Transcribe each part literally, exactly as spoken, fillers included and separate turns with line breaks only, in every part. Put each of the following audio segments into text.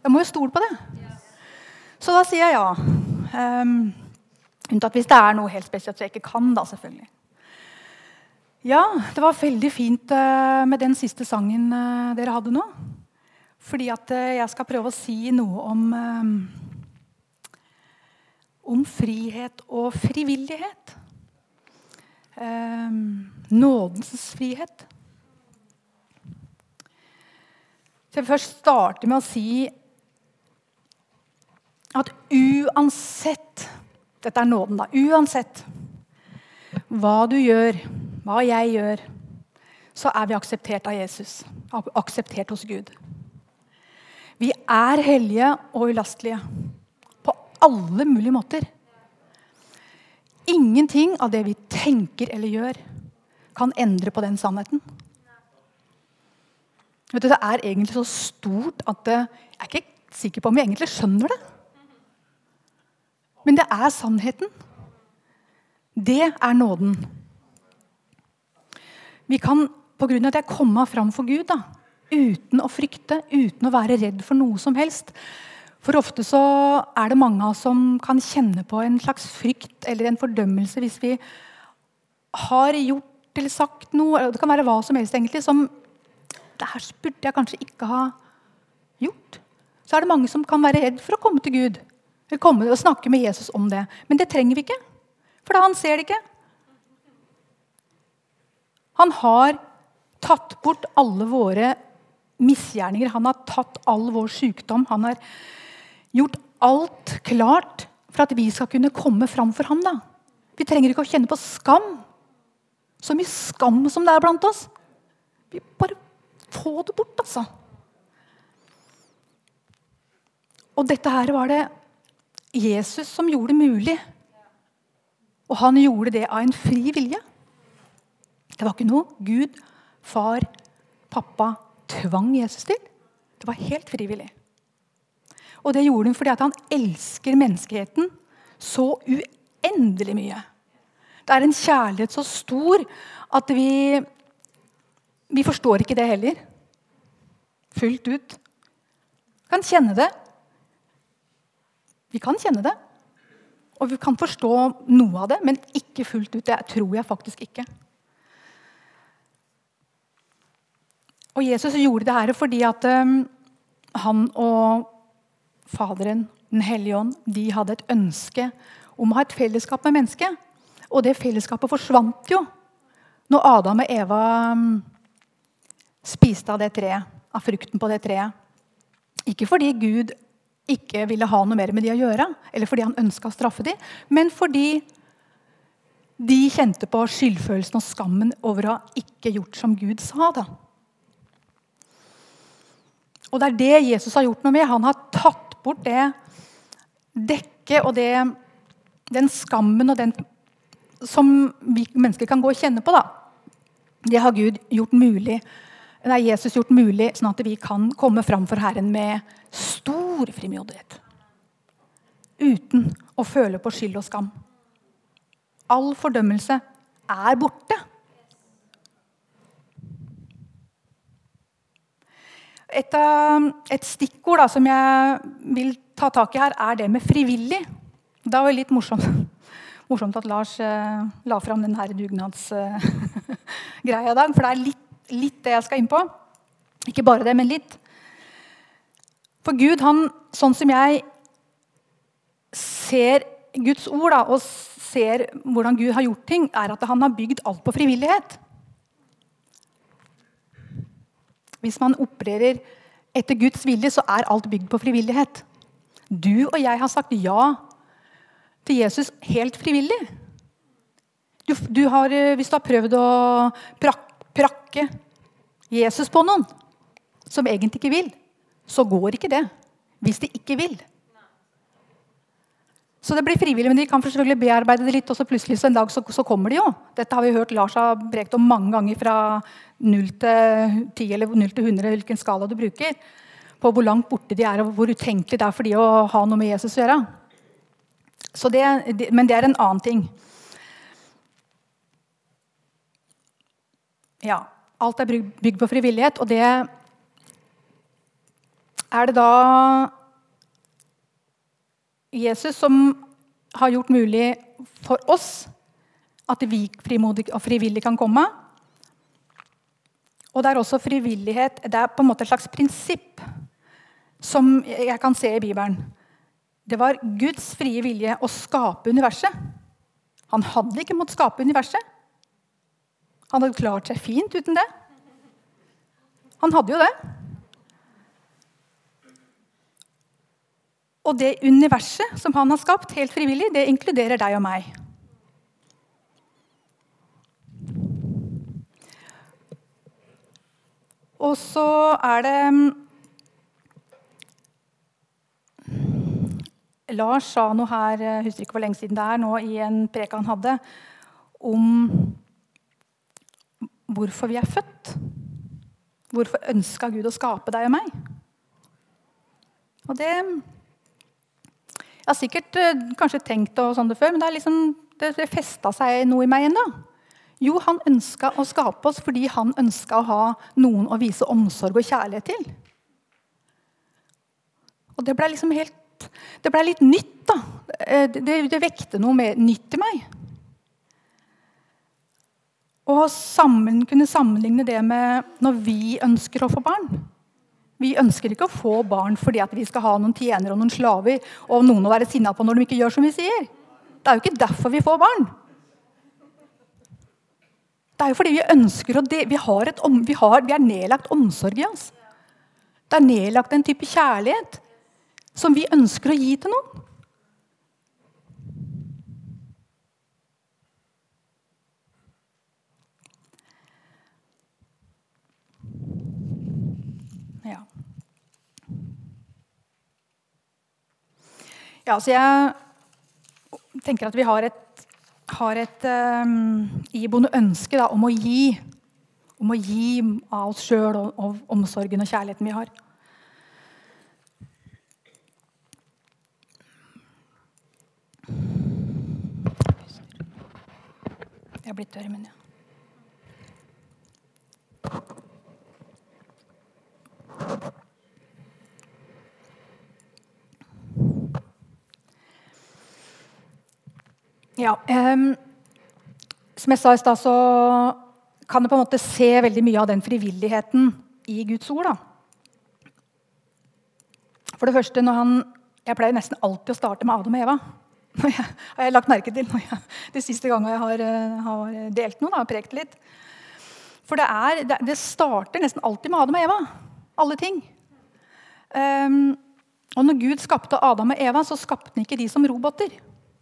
Jeg må jo stole på det. Så da sier jeg ja. Um, unntatt hvis det er noe helt spesielt så jeg ikke kan da, selvfølgelig. Ja, det var veldig fint uh, med den siste sangen uh, dere hadde nå. Fordi at uh, jeg skal prøve å si noe om, um, om frihet og frivillighet. Um, nådens frihet. Så jeg vil først starte med å si at uansett, dette er nåden da, uansett hva du gjør, hva jeg gjør, så er vi akseptert av Jesus, akseptert hos Gud. Vi er hellige og ulastelige på alle mulige måter. Ingenting av det vi tenker eller gjør kan endre på den sannheten. Vet du, det er egentlig så stort at det, jeg er ikke sikker på om vi egentlig skjønner det. Men det er sannheten. Det er nåden. Vi kan, på grunn av at jeg kommer fram for Gud, da, uten å frykte, uten å være redd for noe som helst. For ofte så er det mange av oss som kan kjenne på en slags frykt eller en fordømmelse hvis vi har gjort eller sagt noe, eller det kan være hva som helst egentlig, som det her burde jeg kanskje ikke ha gjort. Så er det mange som kan være redd for å komme til Gud, eller komme og snakke med Jesus om det. Men det trenger vi ikke, for da han ser det ikke. Han har tatt bort alle våre misgjerninger, han har tatt all vår sykdom, han har gjort alt klart for at vi skal kunne komme fram for ham. Da. Vi trenger ikke å kjenne på skam. Så mye skam som det er blant oss. Vi bare få det bort, altså. Og dette her var det Jesus som gjorde det mulig. Og han gjorde det av en fri vilje. Det var ikke noe Gud, far, pappa tvang Jesus til. Det var helt frivillig. Og det gjorde han fordi at han elsker menneskeheten så uendelig mye. Det er en kjærlighet så stor at vi, vi forstår ikke det heller. Fullt ut. Vi kan kjenne det. Vi kan kjenne det. Og vi kan forstå noe av det, men ikke fullt ut. Det tror jeg faktisk ikke. Og Jesus gjorde det her fordi at um, han og Faderen, den hellige ånd, de hadde et ønske om å ha et fellesskap med mennesket. Og det fellesskapet forsvant jo når Adam og Eva spiste av det treet, av frukten på det treet. Ikke fordi Gud ikke ville ha noe mer med de å gjøre, eller fordi han ønsket å straffe de, men fordi de kjente på skyldfølelsen og skammen over å ha ikke gjort som Gud sa da. Og det er det Jesus har gjort noe med. Han har tatt bort det dekket og det, den skammen og den som vi mennesker kan gå og kjenne på. Da. Det har Gud gjort mulig. Det har Jesus gjort mulig sånn at vi kan komme fram for Herren med stor frimodighet. Uten å føle på skyld og skam. All fordømmelse er borte. Et, et stikkord da, som jeg vil ta tak i her, er det med frivillig. Det var litt morsomt, morsomt at Lars eh, la fram denne dugnadsgreia eh, i dag, for det er litt, litt det jeg skal inn på. Ikke bare det, men litt. For Gud, han, sånn som jeg ser Guds ord da, og ser hvordan Gud har gjort ting, er at han har bygd alt på frivillighet. Hvis man opererer etter Guds vilje, så er alt bygd på frivillighet. Du og jeg har sagt ja til Jesus helt frivillig. Du, du har, hvis du har prøvd å prak, prakke Jesus på noen som egentlig ikke vil, så går ikke det. Hvis de ikke vil. Så det blir frivillig, men de kan selvfølgelig bearbeide det litt, og så plutselig så en dag så, så kommer de jo. Dette har vi hørt Lars har brekt om mange ganger fra null til ti eller null til hundre, hvilken skala du bruker, på hvor langt borte de er, og hvor utenkelig det er for de å ha noe med Jesus å gjøre. Så det, det, men det er en annen ting. Ja, alt er bygd på frivillighet, og det er det da Jesus som har gjort mulig for oss at vi frimodig og frivillig kan komme. Og det er også frivillighet, det er på en måte et slags prinsipp som jeg kan se i Bibelen. Det var Guds frie vilje å skape universet. Han hadde ikke måttet skape universet. Han hadde klart seg fint uten det. Han hadde jo det. Og det universet som han har skapt helt frivillig, det inkluderer deg og meg. Og så er det Lars sa noe her, jeg husker ikke hvor lenge siden det er, nå i en prek han hadde, om hvorfor vi er født. Hvorfor ønsket Gud å skape deg og meg? Og det jeg har sikkert kanskje tenkt og sånn det før, men det, er liksom, det, det festet seg noe i meg enda. Jo, han ønsket å skape oss fordi han ønsket å ha noen å vise omsorg og kjærlighet til. Og det ble liksom helt Det ble litt nytt, da. Det, det vekte noe mer nytt i meg. Og sammen, kunne sammenligne det med når vi ønsker å få barn. Vi ønsker ikke å få barn fordi at vi skal ha noen tjenere og noen slaver, og noen å være sinnet på når de ikke gjør som vi sier. Det er jo ikke derfor vi får barn. Det er jo fordi vi ønsker å de, vi, har et, vi, har, vi er nedlagt omsorg i oss. Det er nedlagt en type kjærlighet som vi ønsker å gi til noen. Ja. Ja, så jeg tenker at vi har et, har et um, iboende ønske da, om å gi, om å gi av oss selv og, og omsorgen og kjærligheten vi har. Jeg har blitt tørr i munnen, ja. Ja, um, som jeg sa i sted, så kan jeg på en måte se veldig mye av den frivilligheten i Guds ord. Da. For det første, når han, jeg pleier nesten alltid å starte med Adam og Eva. Jeg, har jeg lagt merke til når jeg, de siste gangene jeg har, har delt noe, har prekt litt. For det, er, det, det starter nesten alltid med Adam og Eva. Alle ting. Um, og når Gud skapte Adam og Eva, så skapte han ikke de som roboter.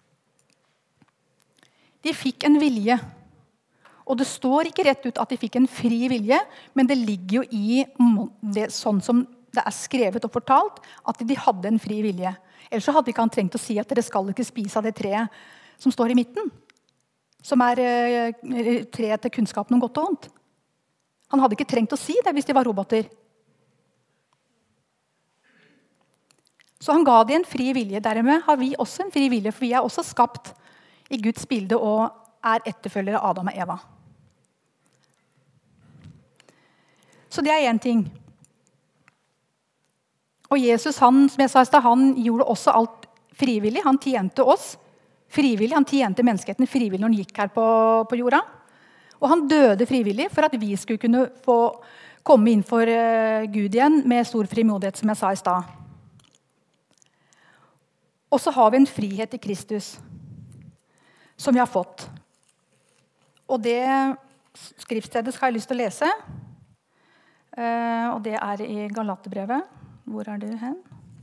De fikk en vilje. Og det står ikke rett ut at de fikk en fri vilje, men det ligger jo i det, sånn som det er skrevet og fortalt, at de hadde en fri vilje. Ellers så hadde ikke han trengt å si at dere skal ikke spise av det treet som står i midten. Som er eh, treet til kunnskapen om godt og vondt. Han hadde ikke trengt å si det hvis de var roboter. Så han ga de en fri vilje. Dermed har vi også en fri vilje, for vi er også skapt i Guds bilde og er etterfølgere av Adam og Eva. Så det er en ting. Og Jesus, han, som jeg sa i sted, han gjorde også alt frivillig. Han tjente oss frivillig. Han tjente menneskeheten frivillig når han gikk her på, på jorda. Og han døde frivillig for at vi skulle kunne få komme inn for uh, Gud igjen med stor frimodighet, som jeg sa i sted. Og så har vi en frihet i Kristus som vi har fått. Og det skriftstedet skal jeg lyst til å lese. Uh, og det er i Galaterbrevet. Hvor er du hen?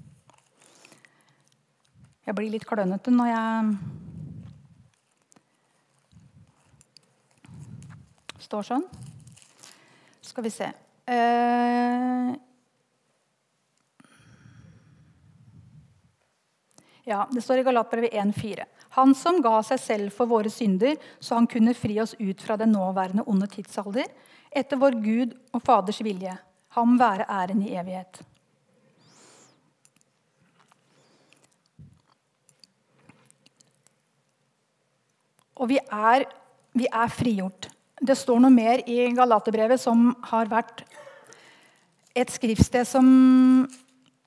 Jeg blir litt klønete når jeg står sånn. Skal vi se. Uh, ja, det står i Galaterbrevet en fire. Han som ga seg selv for våre synder, så han kunne fri oss ut fra den nåværende onde tidsalder, etter vår Gud og Faders vilje. Ham være æren i evighet. Og vi er, vi er frigjort. Det står noe mer i Galaterbrevet som har vært et skriftsted som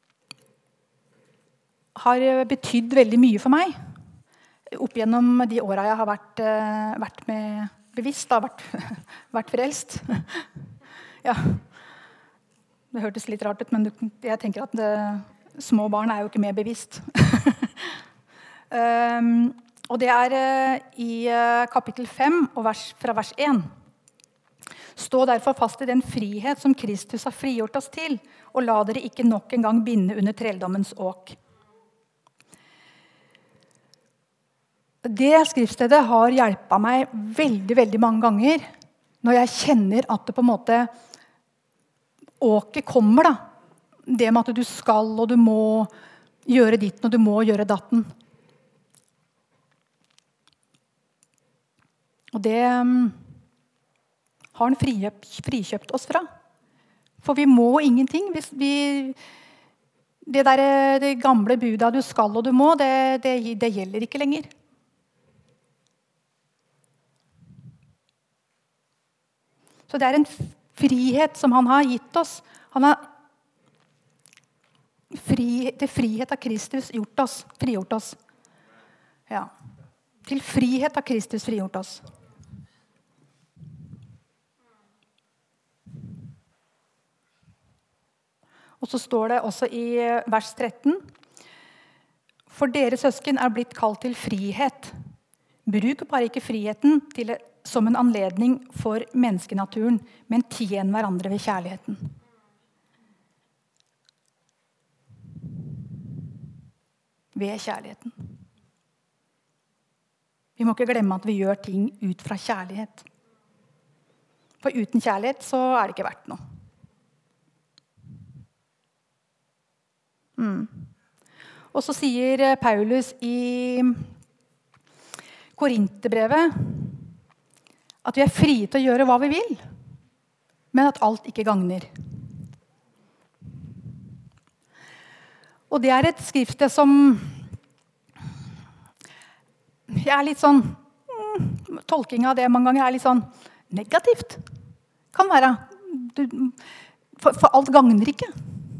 har betydd veldig mye for meg. Opp gjennom de åra jeg har vært, vært med bevisst, da, vært, vært frelst. Ja. Det hørtes litt rart ut, men jeg tenker at det, små barn er jo ikke mer bevisst. um, og det er uh, i uh, kapittel fem, og vers, fra vers én. Stå derfor fast i den frihet som Kristus har frigjort oss til, og la dere ikke nok en gang binde under trelldommens åk. Det skriftstedet har hjulpet meg veldig, veldig mange ganger når jeg kjenner at det på en måte åket kommer, da. Det med at du skal og du må gjøre ditten og du må gjøre datten. Og det um, har han frikjøpt, frikjøpt oss fra. For vi må ingenting. Hvis vi, det, der, det gamle budet du skal og du må, det, det, det gjelder ikke lenger. Så det er en frihet som han har gitt oss. Han har fri, til frihet av Kristus gjort oss, frigjort oss. Ja. Til frihet av Kristus frigjort oss. Og så står det også i vers tretten. For dere søsken er blitt kalt til frihet. Bruk bare ikke friheten til, som en anledning for menneskenaturen, men tjen hverandre ved kjærligheten. Ved kjærligheten. Vi må ikke glemme at vi gjør ting ut fra kjærlighet. For uten kjærlighet så er det ikke verdt noe. Mm. Og så sier Paulus i Korinterbrevet at vi er frie til å gjøre hva vi vil, men at alt ikke gagner. Og det er et skrifte som jeg er litt sånn mm, tolking av det mange ganger er litt sånn negativt. Kan være. Du, for, for alt gagner ikke.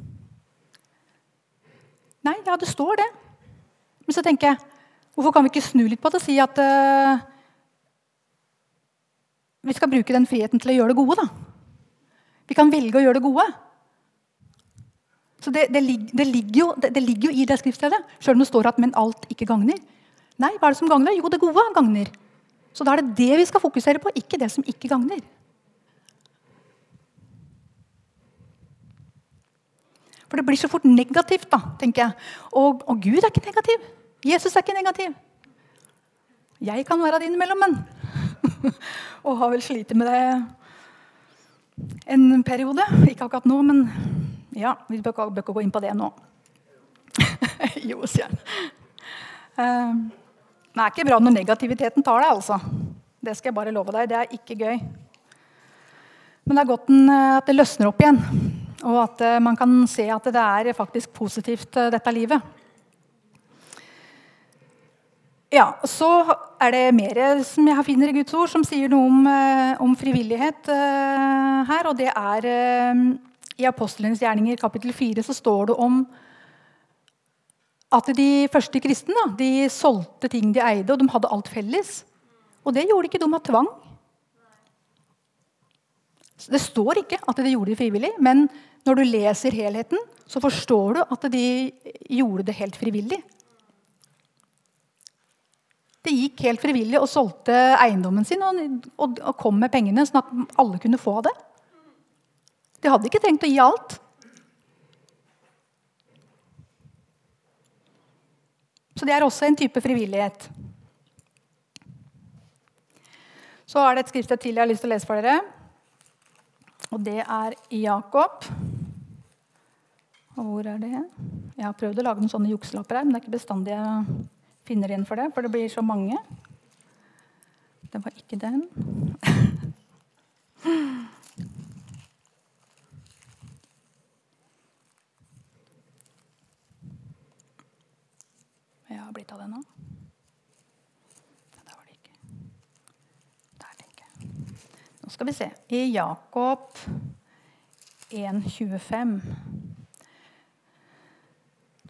Nei, ja, det står det. Men så tenker jeg, hvorfor kan vi ikke snu litt på det og si at uh, vi skal bruke den friheten til å gjøre det gode, da. Vi kan velge å gjøre det gode. Så det, det, det, ligger, jo, det, det ligger jo i det skriftstedet, selv om det står at men alt ikke gagner. Nei, hva er det som gagner? Jo, det gode gagner. Så da er det det vi skal fokusere på, ikke det som ikke gagner. For det blir så fort negativt, da, tenker jeg. Og, og Gud er ikke negativ. Jesus er ikke negativ. Jeg kan være det innimellom, men og har vel slitt med det en periode. Ikke akkurat nå, men ja, vi bør ikke gå inn på det nå. Jo, sier han. Uh, det er ikke bra når negativiteten tar deg, altså. Det skal jeg bare love deg. Det er ikke gøy. Men det er godt at det løsner opp igjen. Og at man kan se at det er faktisk positivt, dette livet. Ja, så er det mer som jeg finner i Guds ord, som sier noe om, om frivillighet uh, her. Og det er uh, i Apostlenes gjerninger, kapittel fire, så står det om at de første kristne, da, de solgte ting de eide, og de hadde alt felles. Og det gjorde ikke de av tvang. Det står ikke at de gjorde det frivillig, men når du leser helheten, så forstår du at de gjorde det helt frivillig. De gikk helt frivillig og solgte eiendommen sin og, og, og kom med pengene, sånn at alle kunne få det. De hadde ikke tenkt å gi alt. Så det er også en type frivillighet. Så er det et skriftsted til jeg har lyst til å lese for dere. Og det er i Jakob. Og hvor er det? Jeg har prøvd å lage noen sånne jukselapper her, men det er ikke bestandig jeg finner igjen for det, for det blir så mange. Det var ikke den. Jeg har blitt av det nå. Der var det ikke. Der tenker jeg. Nå skal vi se. I Jakob en tjuefem.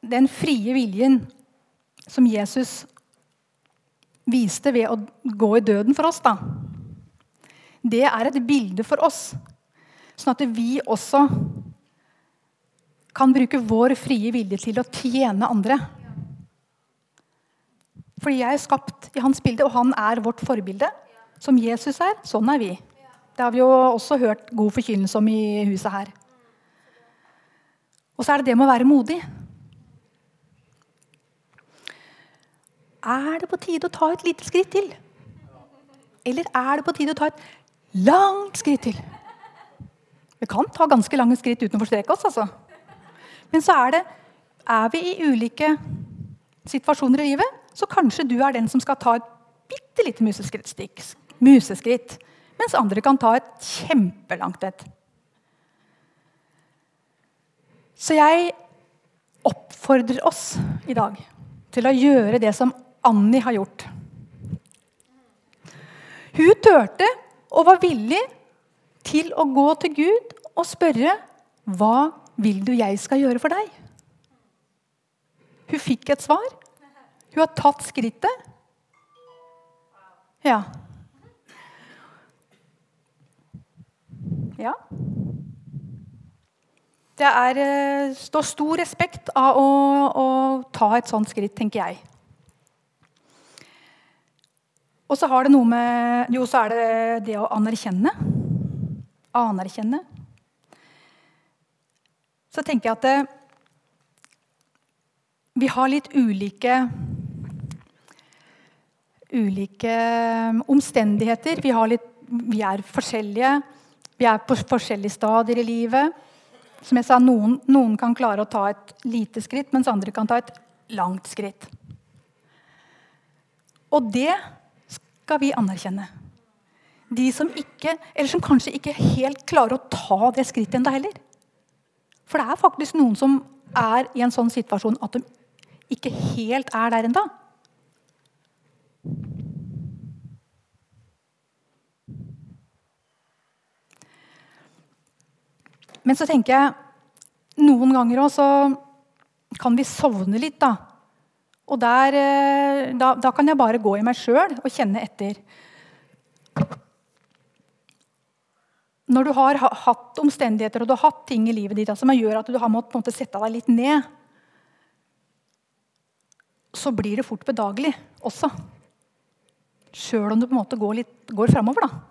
den frie viljen som Jesus viste ved å gå i døden for oss, da, det er et bilde for oss, sånn at vi også kan bruke vår frie vilje til å tjene andre. Fordi jeg er skapt i hans bilde, og han er vårt forbilde. Som Jesus er, sånn er vi. Det har vi jo også hørt god forkynnelse om i huset her. Og så er det det med å være modig. Er det på tide å ta et lite skritt til? Eller er det på tide å ta et langt skritt til? Vi kan ta ganske lange skritt uten å forstreke oss, altså. Men så er det, er vi i ulike situasjoner i livet, så kanskje du er den som skal ta et bittelite museskritt, museskritt, mens andre kan ta et kjempelangt et. Så jeg oppfordrer oss i dag til å gjøre det som Annie har gjort. Hun tørte og var villig til å gå til Gud og spørre, hva vil du jeg skal gjøre for deg? Hun fikk et svar. Hun har tatt skrittet. Ja. Ja. Det er, står stor respekt av å, å ta et sånt skritt, tenker jeg. Og så har det noe med, jo, så er det det å anerkjenne. Anerkjenne. Så tenker jeg at det, vi har litt ulike, ulike omstendigheter. Vi, har litt, vi er forskjellige. Vi er på forskjellige stadier i livet. Som jeg sa, noen, noen kan klare å ta et lite skritt, mens andre kan ta et langt skritt. Og det skal vi anerkjenne. De som ikke, eller som kanskje ikke helt klarer å ta det skrittet enda heller. For det er faktisk noen som er i en sånn situasjon at de ikke helt er der enda. Men så tenker jeg, noen ganger også kan vi sovne litt da. Og der, da, da kan jeg bare gå i meg selv og kjenne etter. Når du har hatt omstendigheter, og du har hatt ting i livet ditt som gjør at du har måttet på en måte sette deg litt ned, så blir det fort bedagelig også. Selv om du på en måte går, litt, går fremover da.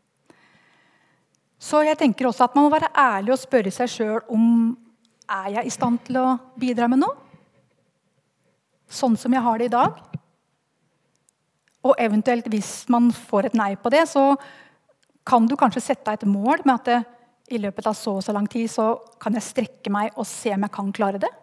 Så jeg tenker også at man må være ærlig og spørre seg selv om er jeg i stand til å bidra med noe? Sånn som jeg har det i dag. Og eventuelt hvis man får et nei på det, så kan du kanskje sette deg et mål med at det, i løpet av så og så lang tid så kan jeg strekke meg og se om jeg kan klare det.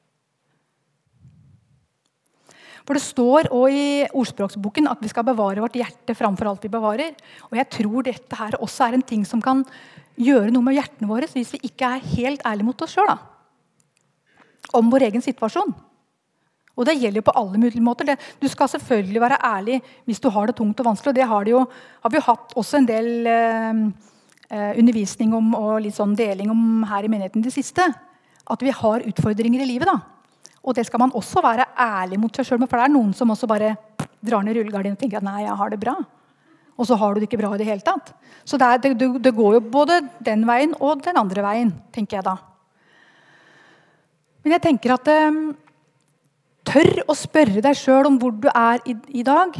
For det står også i ordspråksboken at vi skal bevare vårt hjerte framfor alt vi bevarer. Og jeg tror dette her også er en ting som kan gjøre noe med hjertene våre hvis vi ikke er helt ærlige mot oss selv da. Om vår egen situasjon. Og det gjelder jo på alle mulige måter. Det, du skal selvfølgelig være ærlig hvis du har det tungt og vanskelig. Og det har, det jo, har vi jo hatt også en del eh, undervisning om, og litt sånn deling om her i menigheten det siste. At vi har utfordringer i livet da. Og det skal man også være ærlig mot seg selv med, for det er noen som også bare drar ned rullegardinen og tenker at nei, jeg har det bra. Og så har du det ikke bra i det hele tatt. Så det, er, det, det går jo både den veien og den andre veien, tenker jeg da. Men jeg tenker at um, tør å spørre deg selv om hvor du er i, i dag.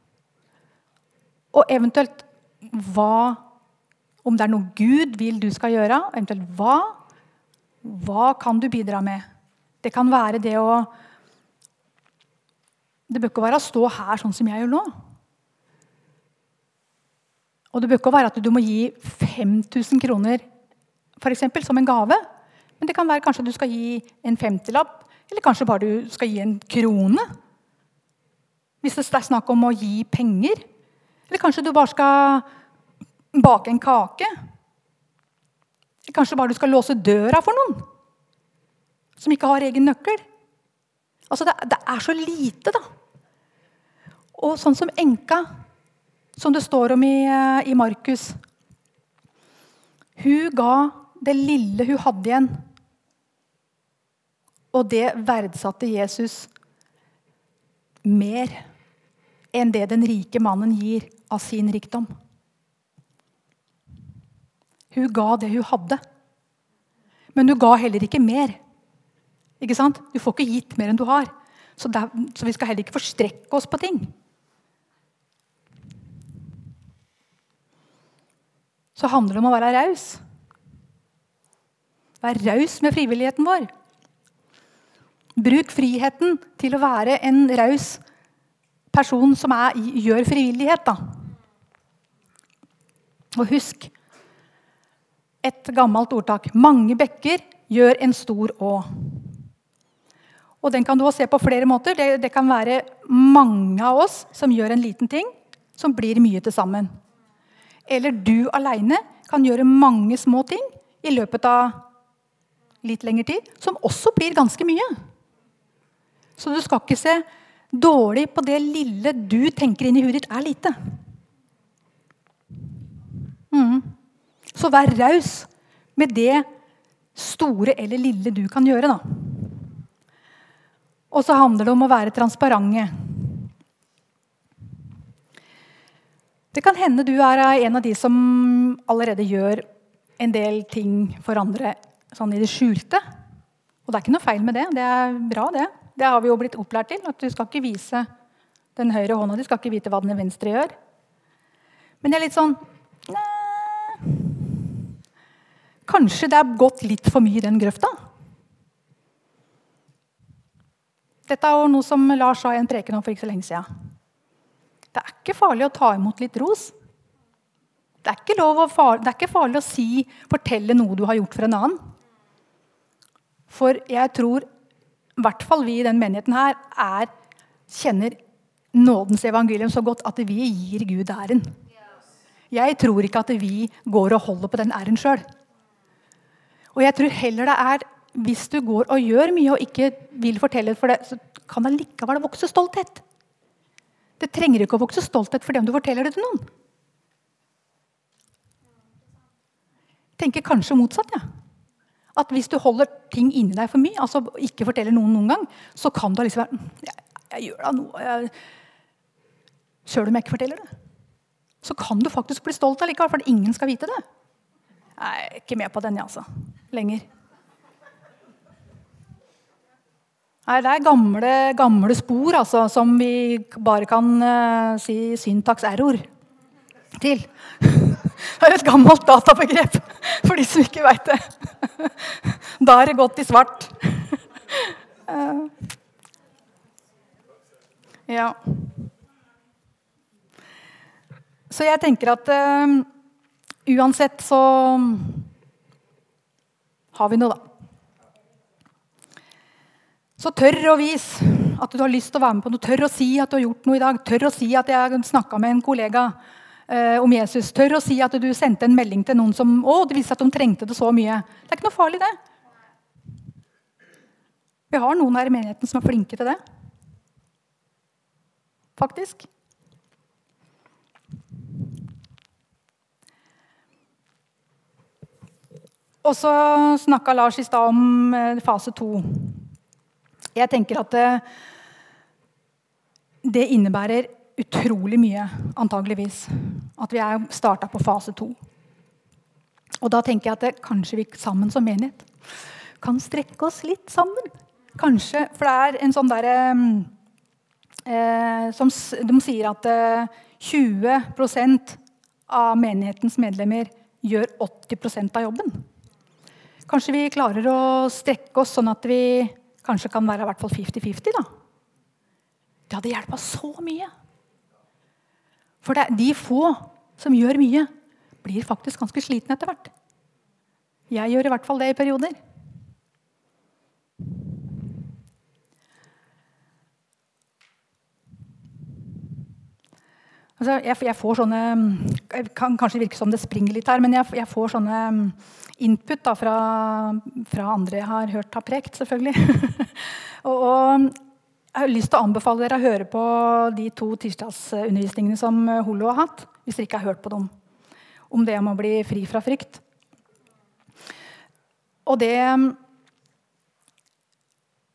Og eventuelt hva, om det er noe Gud vil du skal gjøre, eventuelt hva, hva kan du bidra med? Det kan være det å, det bør ikke være å stå her sånn som jeg gjør nå. Og det bør ikke være at du må gi fem tusen kroner, for eksempel, som en gave. Men det kan være kanskje du skal gi en femtilapp, eller kanskje bare du skal gi en krone. Hvis det er snakk om å gi penger. Eller kanskje du bare skal bake en kake. Eller kanskje bare du skal låse døra for noen som ikke har egen nøkkel. Altså det, det er så lite da. Og sånn som enka, som det står om i, i Markus. Hun ga det lille hun hadde igjen. Og det verdsatte Jesus mer enn det den rike mannen gir av sin rikdom. Hun ga det hun hadde. Men hun ga heller ikke mer. Ikke sant? Du får ikke gitt mer enn du har. Så, der, så vi skal heller ikke forstrekke oss på ting. Så handler det om å være raus. Vær raus med frivilligheten vår. Bruk friheten til å være en raus person som er, gjør frivillighet. Da. Og husk et gammelt ordtak. Mange bekker gjør en stor å. Og den kan du også se på flere måter. Det, det kan være mange av oss som gjør en liten ting, som blir mye til sammen. Eller du alene kan gjøre mange små ting i løpet av litt lengre tid, som også blir ganske mye. Så du skal ikke se dårlig på det lille du tenker inn i huet ditt er lite. Mm. Så vær raus med det store eller lille du kan gjøre, da. Og så handler det om å være transparente. Det kan hende du er en av de som allerede gjør en del ting for andre sånn i det skjulte. Og det er ikke noe feil med det. Det er bra, det. Det har vi jo blitt opplært til. At du skal ikke vise den høyre hånda. Du skal ikke vite hva den venstre gjør. Men det er litt sånn nei. Kanskje det er gått litt for mye i den grøfta. Dette er jo noe som Lars sa i en preken om for ikke så lenge siden. Det er ikke farlig å ta imot litt ros. Det er ikke, lov å far, det er ikke farlig å si, fortelle noe du har gjort for en annen. For jeg tror, i hvert fall vi i den menigheten her, er, kjenner nådens evangelium så godt at vi gir Gud æren. Jeg tror ikke at vi går og holder på den æren selv. Og jeg tror heller det er, hvis du går og gjør mye og ikke vil fortelle for det, så kan det likevel vokse stolthet. Det trenger ikke å vokse stolthet for det om du forteller det til noen. Jeg tenker kanskje motsatt, ja. At hvis du holder ting inni deg for mye, altså ikke forteller noen noen gang, så kan du liksom være, jeg, jeg gjør da noe, jeg, selv om jeg ikke forteller det. Så kan du faktisk bli stolt allikevel, for ingen skal vite det. Jeg er ikke med på den, jeg altså, lenger. Nei, det er gamle, gamle spor, altså, som vi bare kan uh, si syntax error til. Det er et gammelt databegrep, for de som ikke vet det. Da er det gått i svart. Uh, ja. Så jeg tenker at uh, uansett så har vi noe da. Så tør å vise at du har lyst til å være med på noe. Tør å si at du har gjort noe i dag. Tør å si at jeg snakket med en kollega eh, om Jesus. Tør å si at du sendte en melding til noen som å, det viste at de trengte det så mye. Det er ikke noe farlig det. Vi har noen her i menigheten som er flinke til det. Faktisk. Og så snakket Lars i stad om eh, fase to. Jeg tenker at det, det innebærer utrolig mye, antageligvis, at vi er startet på fase to. Og da tenker jeg at det, kanskje vi sammen som menighet kan strekke oss litt sammen. Kanskje, for det er en sånn der, eh, som de sier at eh, tjue prosent av menighetens medlemmer gjør åtti prosent av jobben. Kanskje vi klarer å strekke oss sånn at vi kanskje kan være i hvert fall femti femti da. Det hadde hjulpet så mye. For det, de få som gjør mye, blir faktisk ganske slitne etter hvert. Jeg gjør i hvert fall det i perioder. Altså, jeg, jeg får sånne, det kan kanskje virke som det springer litt her, men jeg, jeg får sånne input da, fra, fra andre jeg har hørt ha prekt, selvfølgelig. og, og jeg har lyst til å anbefale dere å høre på de to tirsdagsundervisningene som Holo har hatt, hvis dere ikke har hørt på dem, om det om å bli fri fra frykt. Og det,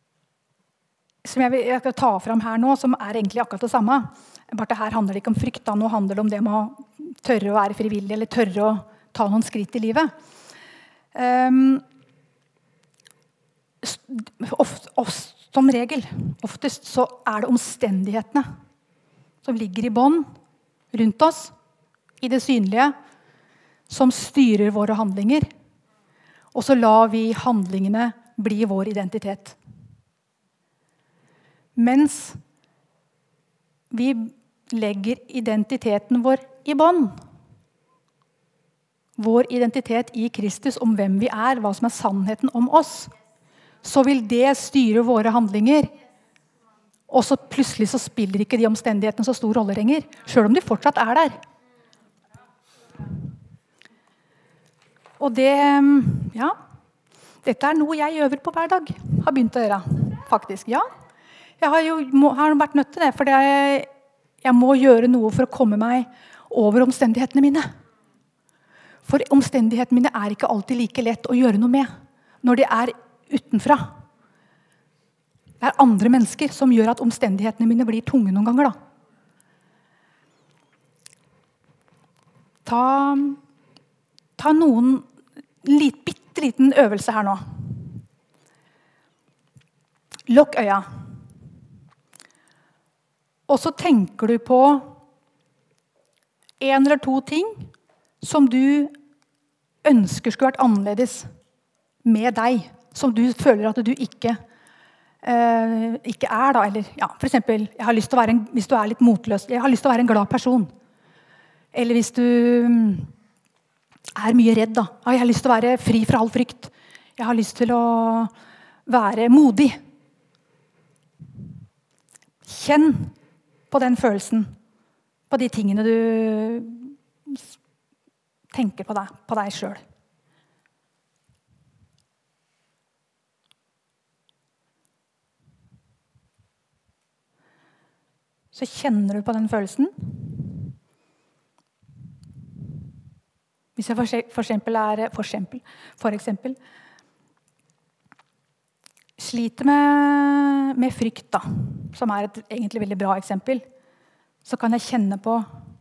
som jeg, vil, jeg skal ta fram her nå, som er egentlig akkurat det samme. Bare det her handler det ikke om frykt, da. Nå handler det om det med å tørre å være frivillig, eller tørre å ta noen skritt i livet. Um, ofte, ofte, som regel, oftest så er det omstendighetene som ligger i bånd rundt oss, i det synlige, som styrer våre handlinger. Og så lar vi handlingene bli vår identitet. Mens vi legger identiteten vår i bånd. Vår identitet i Kristus om hvem vi er, hva som er sannheten om oss. Så vil det styre våre handlinger. Og så plutselig så spiller ikke de omstendighetene så stor rolle lenger, selv om de fortsatt er der. Og det, ja, dette er noe jeg øver på hver dag. Har begynt å gjøre, faktisk, ja. Jeg har jo må, har vært nødt til det, for jeg, jeg må gjøre noe for å komme meg over omstendighetene mine. For omstendighetene mine er ikke alltid like lett å gjøre noe med når de er utenfra. Det er andre mennesker som gjør at omstendighetene mine blir tunge noen ganger. Da. Ta, ta noen lit, bitte liten øvelse her nå. Lukk øya. Og så tenker du på en eller to ting som du ønsker skulle vært annerledes med deg, som du føler at du ikke, eh, ikke er. Da. Eller, ja, for eksempel, jeg har lyst til å være en, hvis du er litt motløs, jeg har lyst til å være en glad person. Eller hvis du er mye redd, da. Jeg har lyst til å være fri fra all frykt. Jeg har lyst til å være modig. Kjenn på den følelsen, på de tingene du tenker på deg, på deg selv. Så kjenner du på den følelsen. Hvis jeg for, for eksempel er for eksempel, for eksempel sliter med, med frykt, da, som er et egentlig veldig bra eksempel, så kan jeg kjenne på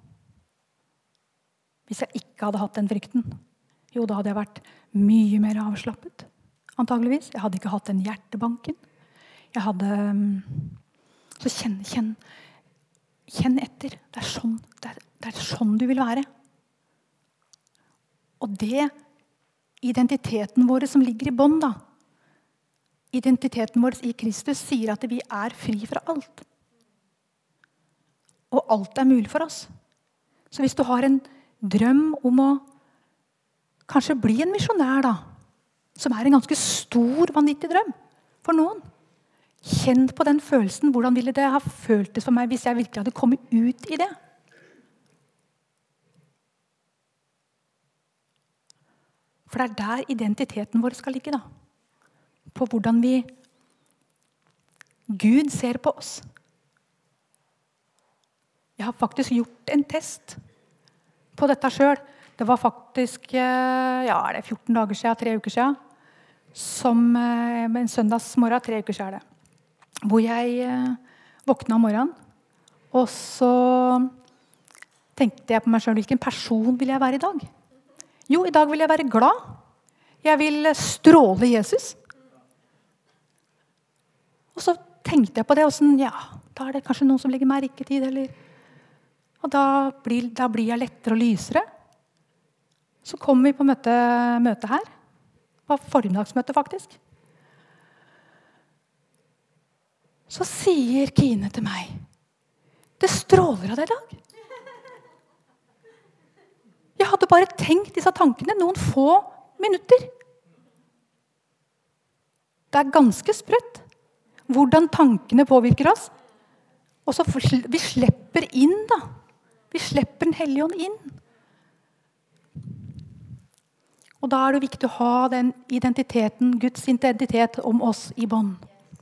hvis jeg ikke hadde hatt den frykten. Jo, da hadde jeg vært mye mer avslappet, antageligvis. Jeg hadde ikke hatt den hjertebanken. Jeg hadde Så kjenn, kjenn, kjenn etter. Det er, sånn, det, er, det er sånn du vil være. Og det identiteten vår som ligger i bånd, da. Identiteten vår i Kristus sier at vi er fri fra alt. Og alt er mulig for oss. Så hvis du har en drøm om å kanskje bli en misjonær, da, som er en ganske stor, vanvittig drøm for noen, kjenn på den følelsen. Hvordan ville det ha føltes for meg hvis jeg virkelig hadde kommet ut i det? For det er der identiteten vår skal ligge, da. På hvordan vi Gud ser på oss. Jeg har faktisk gjort en test på dette selv. Det var faktisk ja, er det fjorten dager siden, tre uker siden, som en søndagsmorgen, tre uker siden er det, hvor jeg våkna om morgenen, og så tenkte jeg på meg selv, hvilken person vil jeg være i dag? Jo, i dag vil jeg være glad. Jeg vil stråle Jesus. Og så tenkte jeg på det, og sånn, ja, da er det kanskje noen som legger merke til det, eller... Og da blir, da blir jeg lettere og lysere. Så kom vi på møte, møte her. Det var formiddagsmøte, faktisk. Så sier Kine til meg, det stråler av deg i dag. Jeg hadde bare tenkt disse tankene noen få minutter. Det er ganske sprøtt hvordan tankene påvirker oss. Og så vi slipper inn, da. Vi slipper den hellige ånd inn. Og da er det viktig å ha den identiteten, Guds identitet om oss i bånd.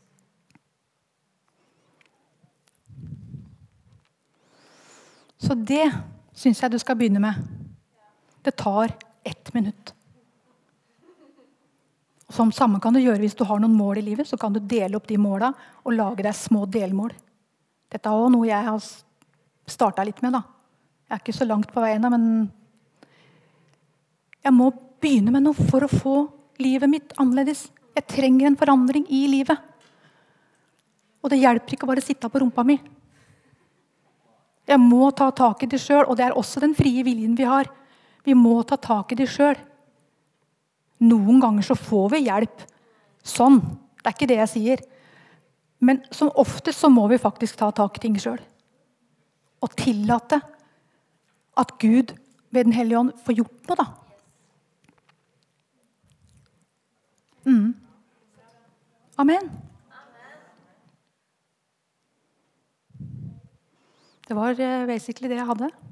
Så det synes jeg du skal begynne med. Det tar ett minutt. Som samme kan du gjøre hvis du har noen mål i livet, så kan du dele opp de målene og lage deg små delmål. Dette er også noe jeg har startet litt med. da. Jeg er ikke så langt på veien, men jeg må begynne med noe for å få livet mitt annerledes. Jeg trenger en forandring i livet. Og det hjelper ikke bare å sitte på rumpa mi. Jeg må ta tak i det selv, og det er også den frie viljen vi har. Vi må ta tak i det selv. Noen ganger så får vi hjelp. Sånn. Det er ikke det jeg sier. Men som oftest så må vi faktisk ta tak i ting selv. Og tillate at Gud ved den hellige ånd får gjort noe da. Mm. Amen. Det var basically det jeg hadde.